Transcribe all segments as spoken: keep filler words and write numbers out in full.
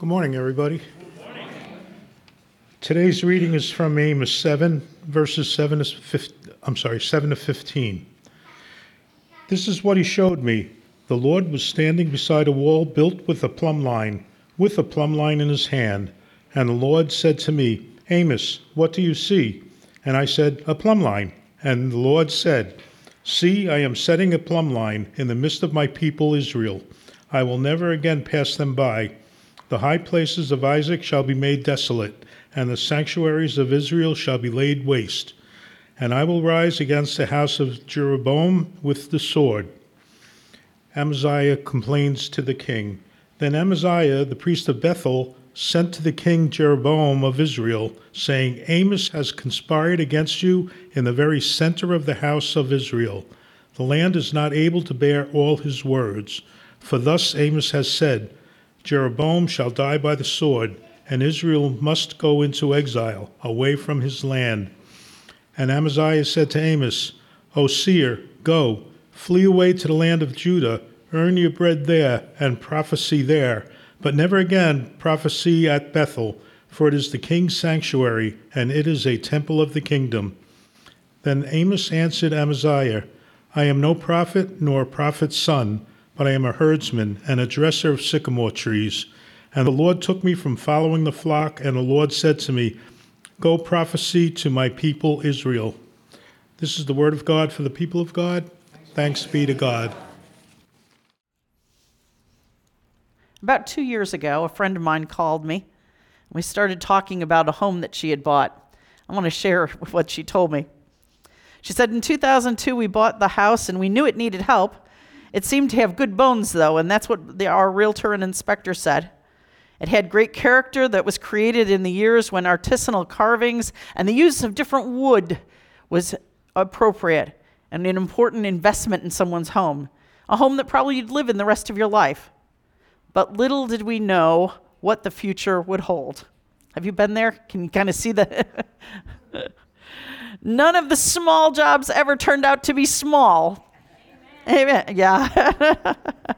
Good morning, everybody. Good morning. Today's reading is from Amos seven, verses seven to fifteen. I'm sorry, seven to fifteen. This is what he showed me. The Lord was standing beside a wall built with a plumb line, with a plumb line in his hand. And the Lord said to me, Amos, what do you see? And I said, a plumb line. And the Lord said, see, I am setting a plumb line in the midst of my people Israel. I will never again pass them by. The high places of Isaac shall be made desolate, and the sanctuaries of Israel shall be laid waste. And I will rise against the house of Jeroboam with the sword. Amaziah complains to the king. Then Amaziah, the priest of Bethel, sent to the king Jeroboam of Israel, saying, Amos has conspired against you in the very center of the house of Israel. The land is not able to bear all his words. For thus Amos has said, Jeroboam shall die by the sword, and Israel must go into exile, away from his land. And Amaziah said to Amos, O seer, go, flee away to the land of Judah, earn your bread there, and prophesy there, but never again prophesy at Bethel, for it is the king's sanctuary, and it is a temple of the kingdom. Then Amos answered Amaziah, I am no prophet nor a prophet's son, but I am a herdsman and a dresser of sycamore trees. And the Lord took me from following the flock, and the Lord said to me, go prophesy to my people Israel. This is the word of God for the people of God. Thanks be to God. About two years ago, a friend of mine called me. We started talking about a home that she had bought. I want to share what she told me. She said, in two thousand two, we bought the house, and we knew it needed help. It seemed to have good bones, though, and that's what the, our realtor and inspector said. It had great character that was created in the years when artisanal carvings and the use of different wood was appropriate and an important investment in someone's home, a home that probably you'd live in the rest of your life. But little did we know what the future would hold. Have you been there? Can you kind of see the... None of the small jobs ever turned out to be small. Amen. Amen. Yeah.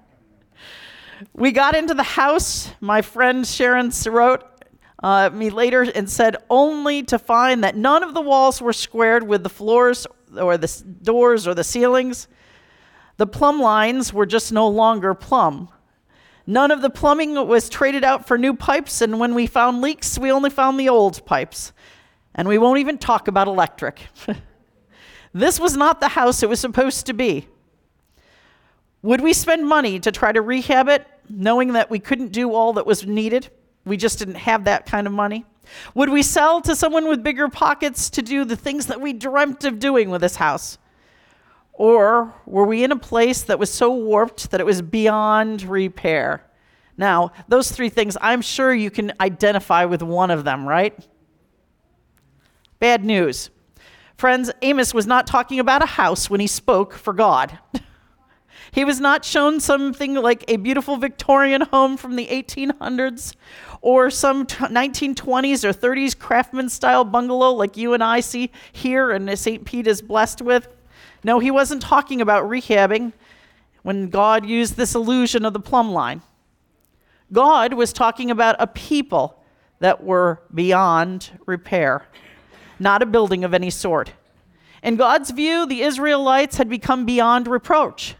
We got into the house. My friend Sharon wrote uh, me later and said, only to find that none of the walls were squared with the floors or the doors or the ceilings. The plumb lines were just no longer plumb. None of the plumbing was traded out for new pipes, and when we found leaks, we only found the old pipes. And we won't even talk about electric. This was not the house it was supposed to be. Would we spend money to try to rehab it, knowing that we couldn't do all that was needed? We just didn't have that kind of money. Would we sell to someone with bigger pockets to do the things that we dreamt of doing with this house? Or were we in a place that was so warped that it was beyond repair? Now, those three things, I'm sure you can identify with one of them, right? Bad news. Friends, Amos was not talking about a house when he spoke for God. He was not shown something like a beautiful Victorian home from the eighteen hundreds or some nineteen twenties or thirties craftsman-style bungalow like you and I see here and Saint Pete is blessed with. No, he wasn't talking about rehabbing when God used this illusion of the plumb line. God was talking about a people that were beyond repair, not a building of any sort. In God's view, the Israelites had become beyond reproach.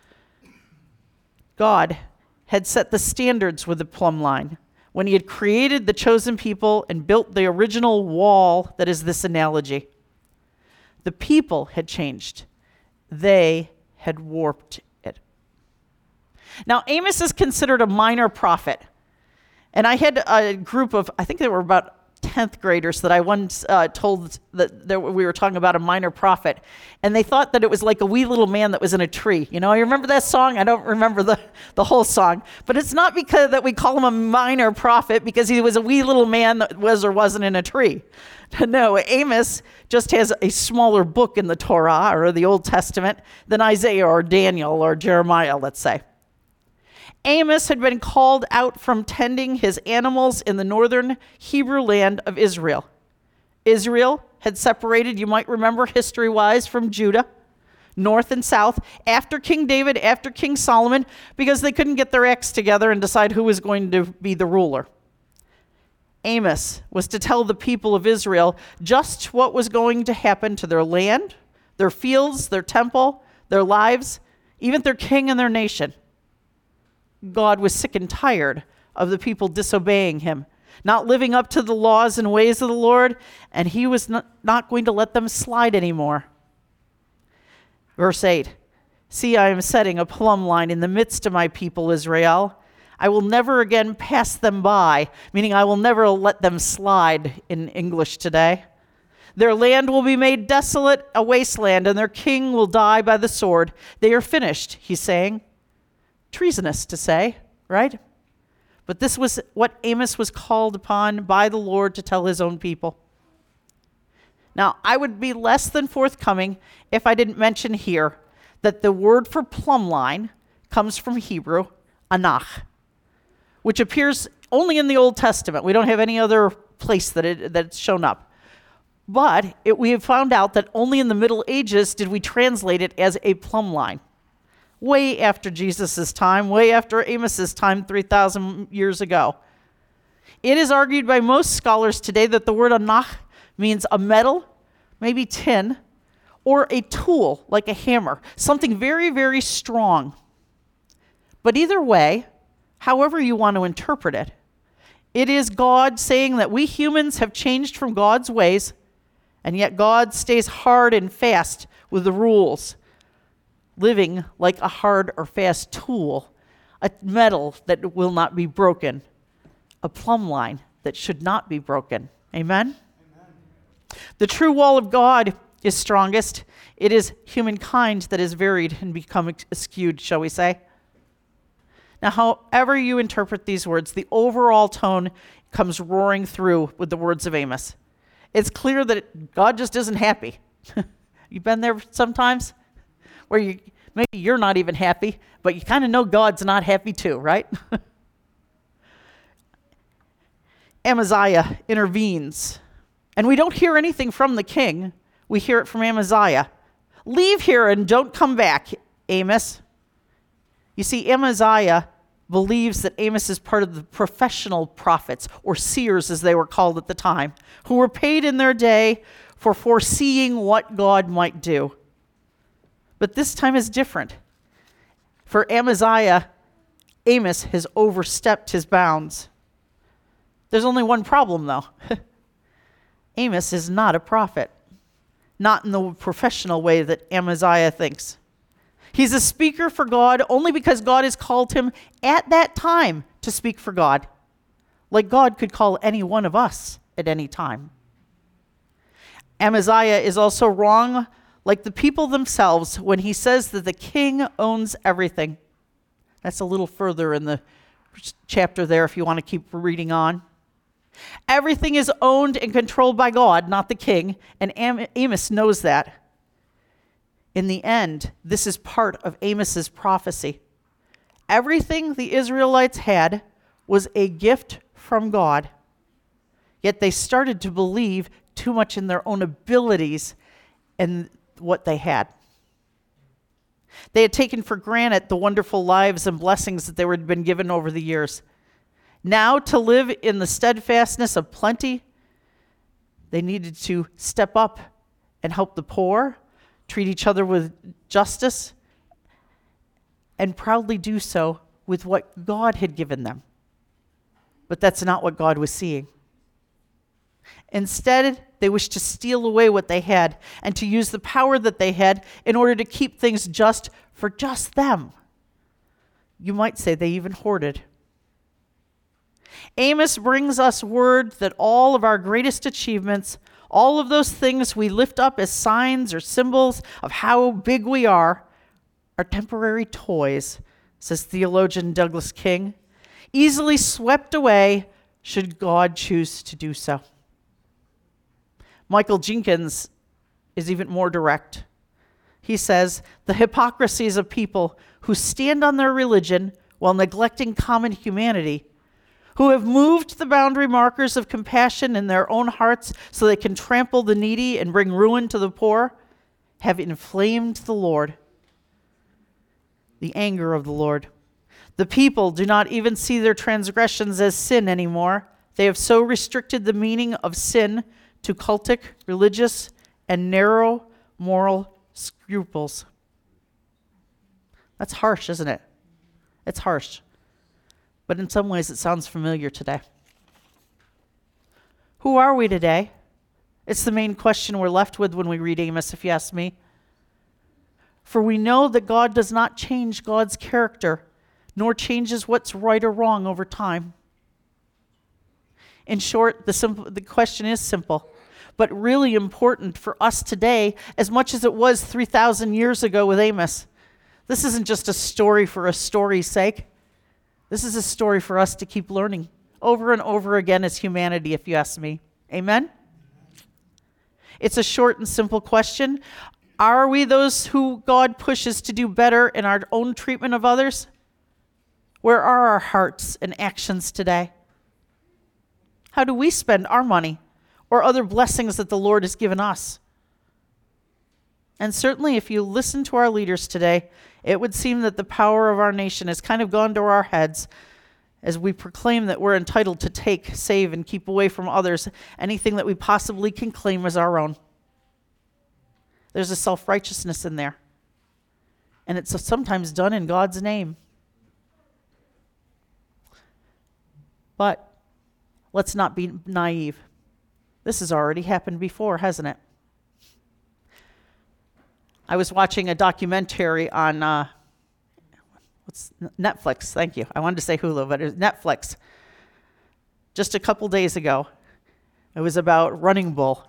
God had set the standards with the plumb line when he had created the chosen people and built the original wall that is this analogy. The people had changed. They had warped it. Now, Amos is considered a minor prophet. And I had a group of, I think there were about tenth graders that I once uh, told that there, we were talking about a minor prophet, and they thought that it was like a wee little man that was in a tree. You know, you remember that song? I don't remember the, the whole song, but it's not because that we call him a minor prophet because he was a wee little man that was or wasn't in a tree. No, Amos just has a smaller book in the Torah or the Old Testament than Isaiah or Daniel or Jeremiah, let's say. Amos had been called out from tending his animals in the northern Hebrew land of Israel. Israel had separated, you might remember history-wise, from Judah. north and south, after King David, after King Solomon, because they couldn't get their acts together and decide who was going to be the ruler. Amos was to tell the people of Israel just what was going to happen to their land, their fields, their temple, their lives, even their king and their nation. God was sick and tired of the people disobeying him, not living up to the laws and ways of the Lord, and he was not, not going to let them slide anymore. Verse eight, see, I am setting a plumb line in the midst of my people Israel. I will never again pass them by, meaning I will never let them slide in English today. Their land will be made desolate, a wasteland, and their king will die by the sword. They are finished, he's saying. Treasonous to say, right? But this was what Amos was called upon by the Lord to tell his own people. Now, I would be less than forthcoming if I didn't mention here that the word for plumb line comes from Hebrew, anach, which appears only in the Old Testament. We don't have any other place that it, that's shown up. But it, we have found out that only in the Middle Ages did we translate it as a plumb line. Way after Jesus' time, way after Amos's time three thousand years ago. It is argued by most scholars today that the word anach means a metal, maybe tin, or a tool like a hammer, something very, very strong. But either way, however you want to interpret it, it is God saying that we humans have changed from God's ways, and yet God stays hard and fast with the rules, living like a hard or fast tool, a metal that will not be broken, a plumb line that should not be broken. Amen? The true wall of God is strongest. It is humankind that is varied and become skewed, shall we say. Now, however you interpret these words, the overall tone comes roaring through with the words of Amos. It's clear that God just isn't happy. You've been there sometimes where you maybe you're not even happy, but you kind of know God's not happy too, right? Amaziah intervenes. And we don't hear anything from the king. We hear it from Amaziah. Leave here and don't come back, Amos. You see, Amaziah believes that Amos is part of the professional prophets, or seers as they were called at the time, who were paid in their day for foreseeing what God might do. But this time is different. For Amaziah, Amos has overstepped his bounds. There's only one problem, though. Amos is not a prophet, not in the professional way that Amaziah thinks. He's a speaker for God only because God has called him at that time to speak for God, like God could call any one of us at any time. Amaziah is also wrong, like the people themselves, when he says that the king owns everything. That's a little further in the chapter there if you want to keep reading on. Everything is owned and controlled by God, not the king, and Am- Amos knows that. In the end, this is part of Amos's prophecy. Everything the Israelites had was a gift from God, yet they started to believe too much in their own abilities and what they had. They had taken for granted the wonderful lives and blessings that they had been given over the years. Now, to live in the steadfastness of plenty, they needed to step up and help the poor, treat each other with justice, and proudly do so with what God had given them. But that's not what God was seeing. Instead, they wished to steal away what they had and to use the power that they had in order to keep things just for just them. You might say they even hoarded. Amos brings us word that all of our greatest achievements, all of those things we lift up as signs or symbols of how big we are, are temporary toys, says theologian Douglas King, easily swept away should God choose to do so. Michael Jenkins is even more direct. He says, the hypocrisies of people who stand on their religion while neglecting common humanity, who have moved the boundary markers of compassion in their own hearts so they can trample the needy and bring ruin to the poor, have inflamed the Lord, the anger of the Lord. The people do not even see their transgressions as sin anymore. They have so restricted the meaning of sin to cultic, religious, and narrow moral scruples. That's harsh, isn't it? It's harsh. But in some ways, it sounds familiar today. Who are we today? It's the main question we're left with when we read Amos, if you ask me. For we know that God does not change God's character, nor changes what's right or wrong over time. In short, the, simple, the question is simple, but really important for us today as much as it was three thousand years ago with Amos. This isn't just a story for a story's sake. This is a story for us to keep learning over and over again as humanity, if you ask me. Amen? It's a short and simple question. Are we those who God pushes to do better in our own treatment of others? Where are our hearts and actions today? How do we spend our money or other blessings that the Lord has given us? And certainly, if you listen to our leaders today, it would seem that the power of our nation has kind of gone to our heads as we proclaim that we're entitled to take, save, and keep away from others anything that we possibly can claim as our own. There's a self-righteousness in there. And it's sometimes done in God's name. But let's not be naive. This has already happened before, hasn't it? I was watching a documentary on uh, what's Netflix. Thank you. I wanted to say Hulu, but it was Netflix. Just a couple days ago, it was about Running Bull.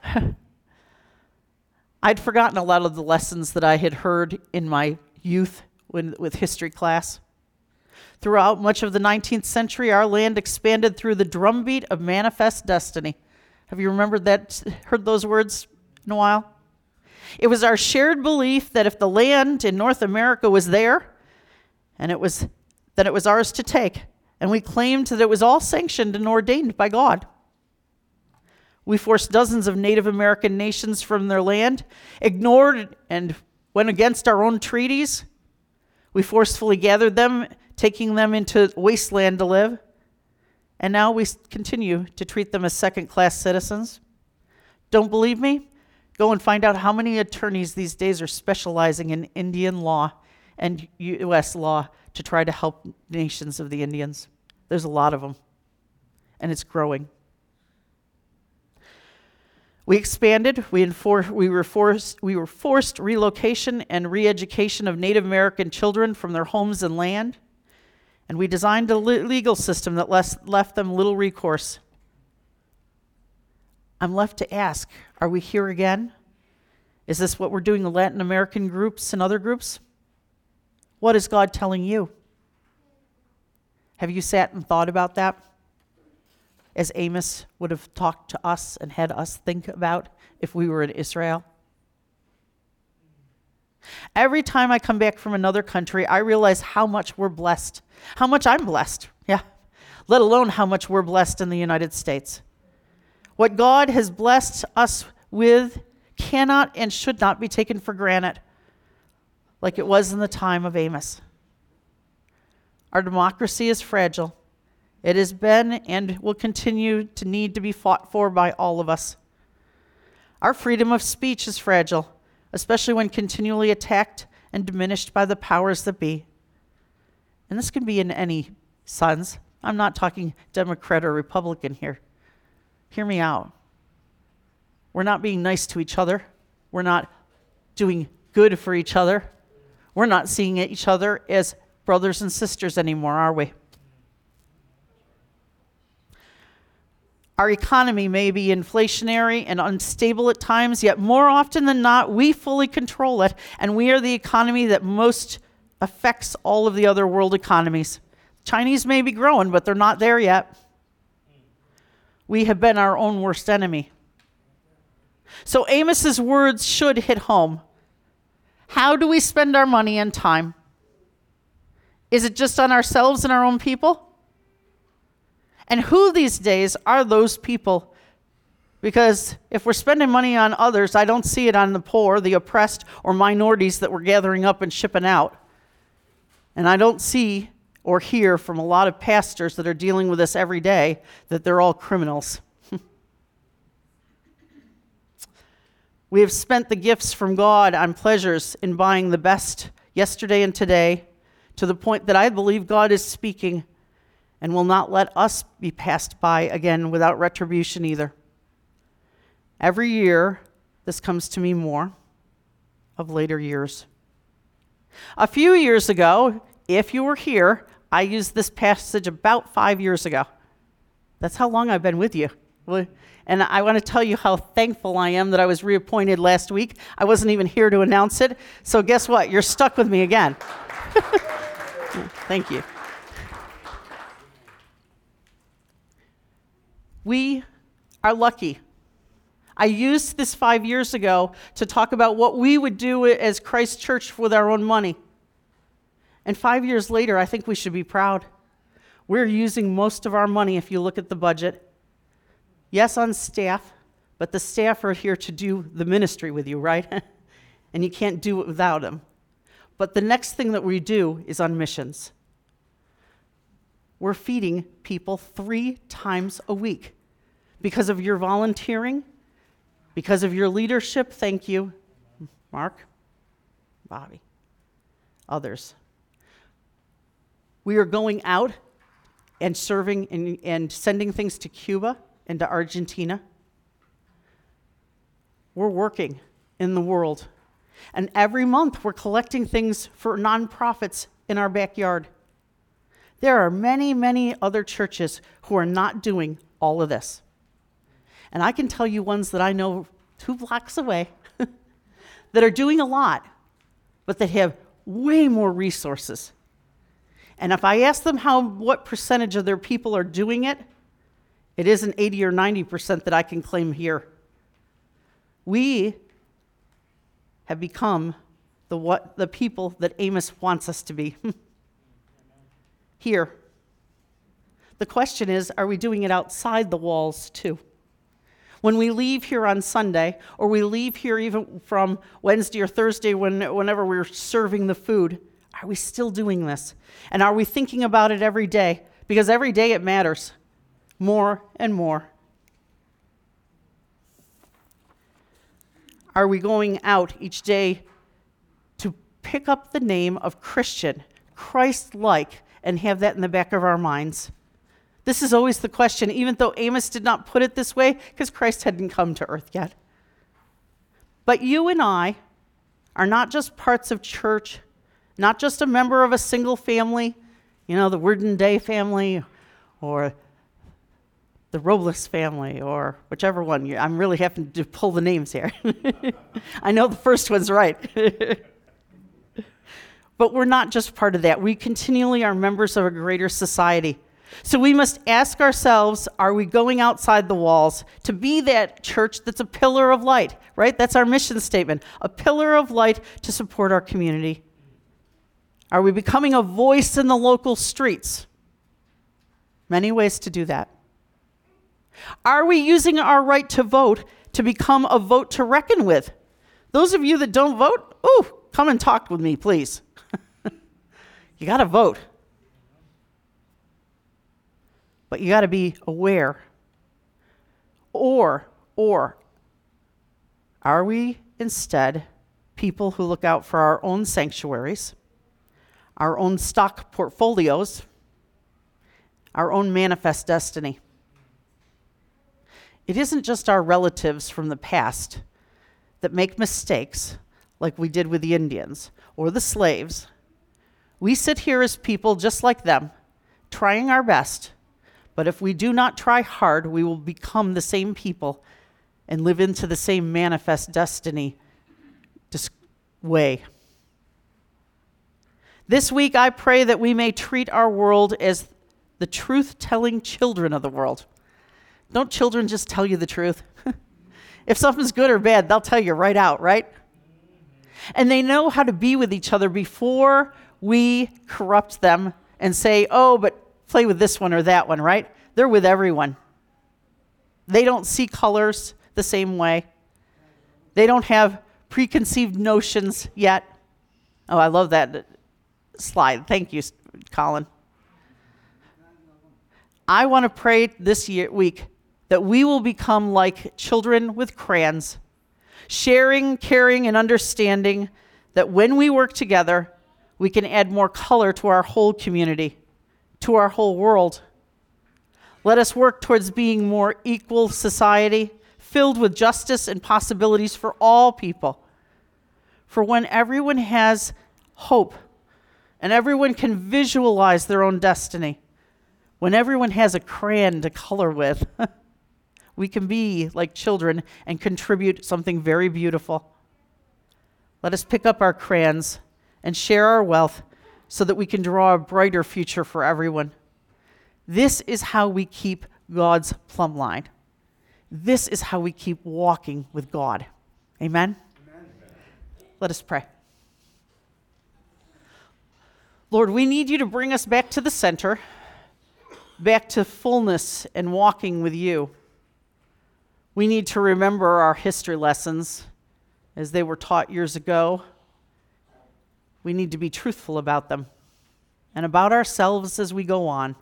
I'd forgotten a lot of the lessons that I had heard in my youth when, with history class. Throughout much of the nineteenth century, our land expanded through the drumbeat of manifest destiny. Have you remembered that, heard those words in a while? It was our shared belief that if the land in North America was there, and it was, that it was ours to take, and we claimed that it was all sanctioned and ordained by God. We forced dozens of Native American nations from their land, ignored and went against our own treaties. We forcefully gathered them, taking them into wasteland to live. And now we continue to treat them as second-class citizens. Don't believe me? Go and find out how many attorneys these days are specializing in Indian law and U S law to try to help nations of the Indians. There's a lot of them, and it's growing. We expanded, we, enfor- we, were forced, we were forced relocation and re-education of Native American children from their homes and land, and we designed a le- legal system that les- left them little recourse. I'm left to ask, are we here again? Is this what we're doing in Latin American groups and other groups? What is God telling you? Have you sat and thought about that? As Amos would have talked to us and had us think about if we were in Israel? Every time I come back from another country, I realize how much we're blessed, how much I'm blessed, yeah, let alone how much we're blessed in the United States. What God has blessed us with cannot and should not be taken for granted, like it was in the time of Amos. Our democracy is fragile. It has been and will continue to need to be fought for by all of us. Our freedom of speech is fragile, especially when continually attacked and diminished by the powers that be. And this can be in any sense. I'm not talking Democrat or Republican here. Hear me out. We're not being nice to each other. We're not doing good for each other. We're not seeing each other as brothers and sisters anymore, are we? Our economy may be inflationary and unstable at times, yet more often than not, we fully control it, and we are the economy that most affects all of the other world economies. Chinese may be growing, but they're not there yet. We have been our own worst enemy. So Amos's words should hit home. How do we spend our money and time? Is it just on ourselves and our own people? And who these days are those people Because if we're spending money on others, I don't see it on the poor, the oppressed, or minorities that we're gathering up and shipping out. And I don't see or hear from a lot of pastors that are dealing with this every day that they're all criminals. We have spent the gifts from God on pleasures in buying the best yesterday and today, to the point that I believe God is speaking and will not let us be passed by again without retribution either. Every year, this comes to me more of later years. A few years ago, if you were here, I used this passage about five years ago. That's how long I've been with you. And I want to tell you how thankful I am that I was reappointed last week. I wasn't even here to announce it. So guess what? You're stuck with me again. Thank you. We are lucky. I used this five years ago to talk about what we would do as Christ Church with our own money. And five years later, I think we should be proud. We're using most of our money, if you look at the budget. Yes, on staff, but the staff are here to do the ministry with you, right? And you can't do it without them. But the next thing that we do is on missions. We're feeding people three times a week because of your volunteering, because of your leadership. Thank you, Mark, Bobby, others. We are going out and serving and, and sending things to Cuba and to Argentina. We're working in the world. And every month we're collecting things for nonprofits in our backyard. There are many, many other churches who are not doing all of this. And I can tell you ones that I know two blocks away that are doing a lot, but that have way more resources. And if I ask them how, what percentage of their people are doing it, it isn't eighty or ninety percent that I can claim here. We have become the what the people that Amos wants us to be. Here. The question is, are we doing it outside the walls too? When we leave here on Sunday, or we leave here even from Wednesday or Thursday when, whenever we're serving the food, are we still doing this? And are we thinking about it every day? Because every day it matters more and more. Are we going out each day to pick up the name of Christian, Christ-like, and have that in the back of our minds? This is always the question, even though Amos did not put it this way, because Christ hadn't come to earth yet. But you and I are not just parts of church, not just a member of a single family, you know, the Worden Day family, or the Robles family, or whichever one. I'm really having to pull the names here. I know the first one's right. But we're not just part of that. We continually are members of a greater society. So we must ask ourselves, are we going outside the walls to be that church that's a pillar of light, right? That's our mission statement, a pillar of light to support our community. Are we becoming a voice in the local streets? Many ways to do that. Are we using our right to vote to become a vote to reckon with? Those of you that don't vote, ooh, come and talk with me, please. You got to vote. But you got to be aware. Or, or, are we instead people who look out for our own sanctuaries, our own stock portfolios, our own manifest destiny? It isn't just our relatives from the past that make mistakes like we did with the Indians or the slaves. We sit here as people just like them, trying our best. But if we do not try hard, we will become the same people and live into the same manifest destiny way. This week, I pray that we may treat our world as the truth-telling children of the world. Don't children just tell you the truth? If something's good or bad, they'll tell you right out, right? And they know how to be with each other before we corrupt them and say, oh, but play with this one or that one, right? They're with everyone. They don't see colors the same way. They don't have preconceived notions yet. Oh, I love that slide. Thank you, Colin. I want to pray this year, week that we will become like children with crayons, sharing, caring, and understanding that when we work together, we can add more color to our whole community, to our whole world. Let us work towards being more equal society, filled with justice and possibilities for all people. For when everyone has hope and everyone can visualize their own destiny, when everyone has a crayon to color with, we can be like children and contribute something very beautiful. Let us pick up our crayons and share our wealth so that we can draw a brighter future for everyone. This is how we keep God's plumb line. This is how we keep walking with God. Amen? Amen. Let us pray. Lord, we need you to bring us back to the center, back to fullness and walking with you. We need to remember our history lessons as they were taught years ago. We need to be truthful about them and about ourselves as we go on.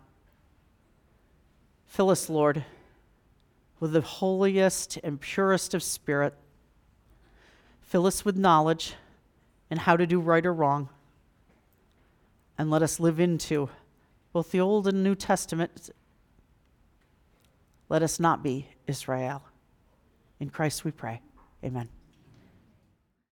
Fill us, Lord, with the holiest and purest of spirit. Fill us with knowledge and how to do right or wrong. And let us live into both the Old and New Testament. Let us not be Israel. In Christ we pray. Amen.